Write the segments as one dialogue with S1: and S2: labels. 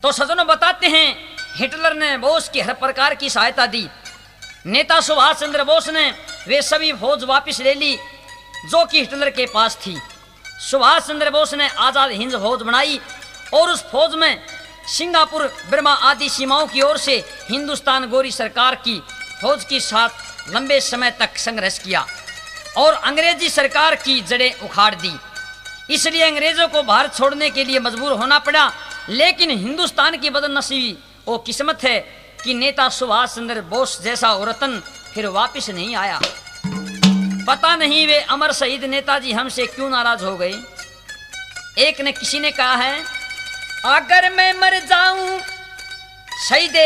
S1: तो सज्जनों बताते हैं हिटलर ने बोस की हर प्रकार की सहायता दी। नेता सुभाष चंद्र बोस ने वे सभी फौज वापस ले ली जो कि हिटलर के पास थी। सुभाष चंद्र बोस ने आजाद हिंद फौज बनाई और उस फौज में सिंगापुर, बर्मा आदि सीमाओं की ओर से हिंदुस्तान गोरी सरकार की फौज के साथ लंबे समय तक संघर्ष किया और अंग्रेजी सरकार की जड़ें उखाड़ दी। इसलिए अंग्रेजों को भारत छोड़ने के लिए मजबूर होना पड़ा। लेकिन हिंदुस्तान की बदनसीबी वो किस्मत है कि नेता सुभाष चंद्र बोस जैसा रतन फिर वापस नहीं आया। पता नहीं वे अमर शहीद नेताजी हमसे क्यों नाराज हो गए। एक ने किसी ने कहा है, अगर मैं मर जाऊं शहीदे,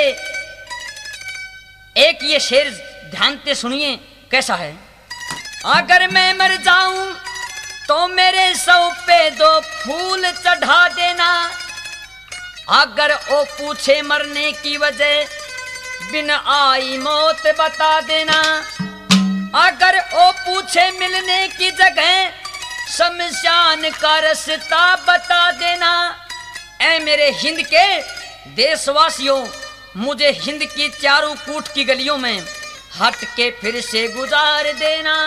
S1: एक ये शेर ध्यान से सुनिए कैसा है। अगर मैं मर जाऊं तो मेरे सौ पे 2 फूल चढ़ा देना। अगर वो पूछे मरने की वजह, बिन आई मौत बता देना। अगर वो पूछे मिलने की जगह, शमशान का रास्ता बता देना। ऐ मेरे हिंद के देशवासियों, मुझे हिंद की चारों कूट की गलियों में हट के फिर से गुजार देना।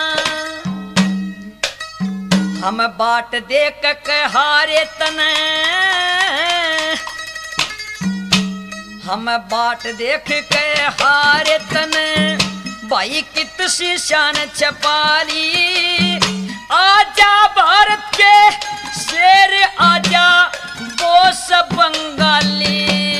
S1: हम बाट देख के हारे तने, हम बाट देख के हारे तने, भाई कितनी शान छपाली। आजा भारत के शेर आजा बोस बंगाली।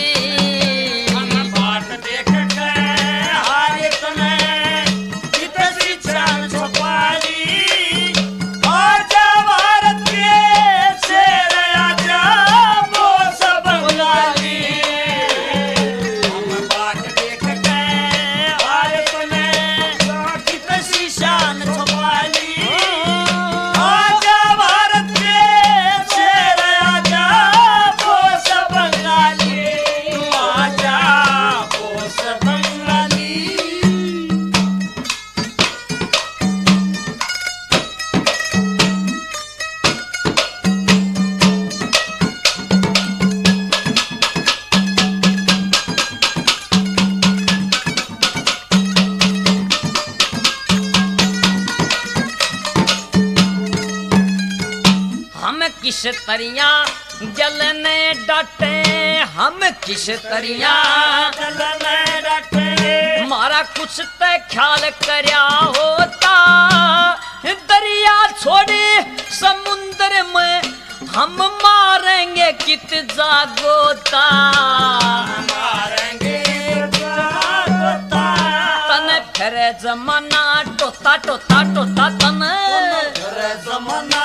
S1: किस तरिया जलने डटे, हम किस तरिया जलने डटे। मारा कुछ ते ख्याल करया होता, दरिया छोड़े समुद्र में हम मारेंगे कित जागोता। मारेंगे जागोता। तने फिर जमाना टोता टोता टोता, तने फिर जमाना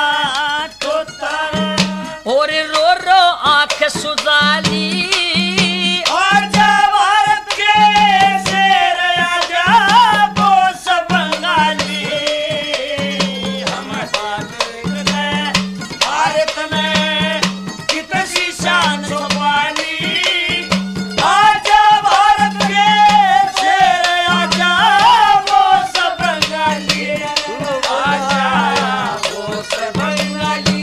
S1: और रो रो आंख सुजाली। और भारत के शेर आजा बोस बंगाली। हम भारत में कितनी शान छुपाली। आजा भारत के शेर आजा बोस बंगाली। आजा बोस बंगाली।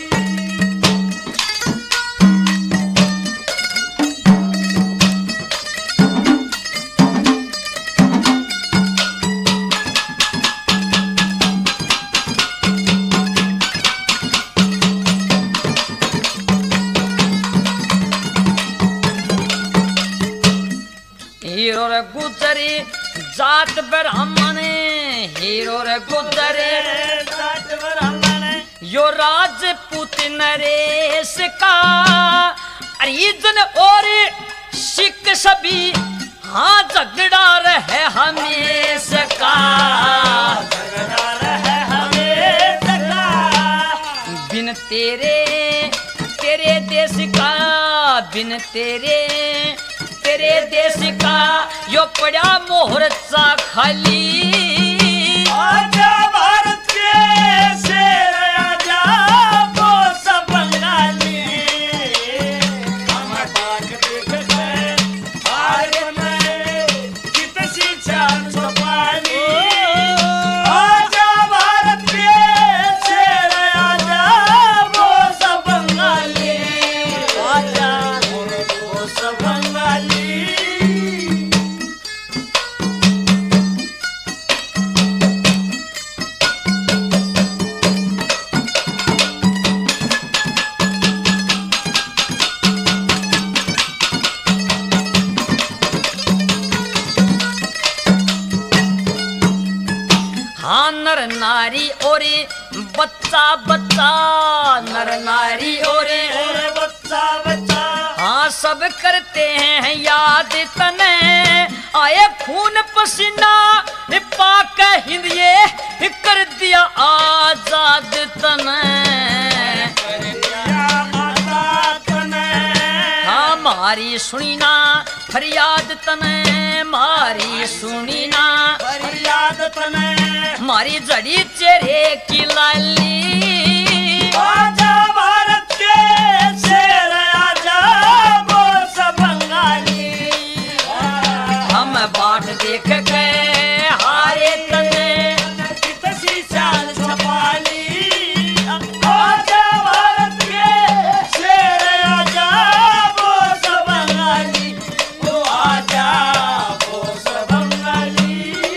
S1: हीरो रे गुजरे जात ब्राह्मण, हीरो रे गुजरे जात ब्राह्मण। यो राजपूत नरेश का अरिजन और सिख सभी, हाँ झगड़ा रहे हमेशा का। झगड़ा रहे हमेशा का। बिन तेरे तेरे देश का, बिन तेरे तेरे देश का यो पड़ा मोहरचा खाली। आजा भारत के शेर आजा बोस बंगाली। हम ताक देख के भारत में कितनी जान छुपाली। आजा भारत के शेर आजा बोस बंगाली। आजा बोस नारी और बच्चा बच्चा, नर नारी और
S2: बच्चा बच्चा।
S1: हाँ सब करते हैं याद तने, आए खून पसीना पाक हिंद ये कर दिया आजाद तने। हाँ मारी सुनी ना फरियाद तने, मारी सुनी ना
S2: फरियाद तने।
S1: मारी जड़ी चेहरे की लाली,
S2: आजा भारत के शेर आजा बोस बंगाली।
S1: हम बाट देख के हारे तने,
S2: कितनी चाल छपाली। आजा भारत के शेर आजा बोस बंगाली। ओ आजा बोस बंगाली।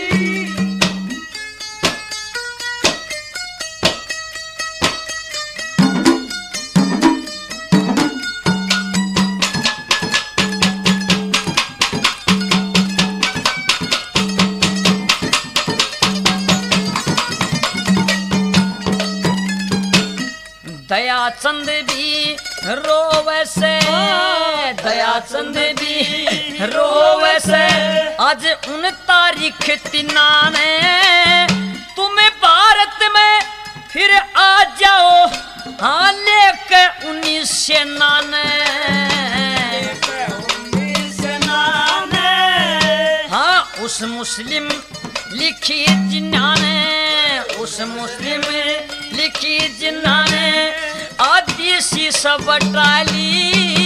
S1: दयाचंद भी रोवे से, दयाचंद भी रोवे से, आज उन तारीख तिना ने, तुम्हें भारत में फिर आ जाओ, हाँ लेके 1999। हाँ उस मुस्लिम लिखी जिन्ना ने, उस मुस्लिम लिखी जिन्ना ने आदि सी सब टाली।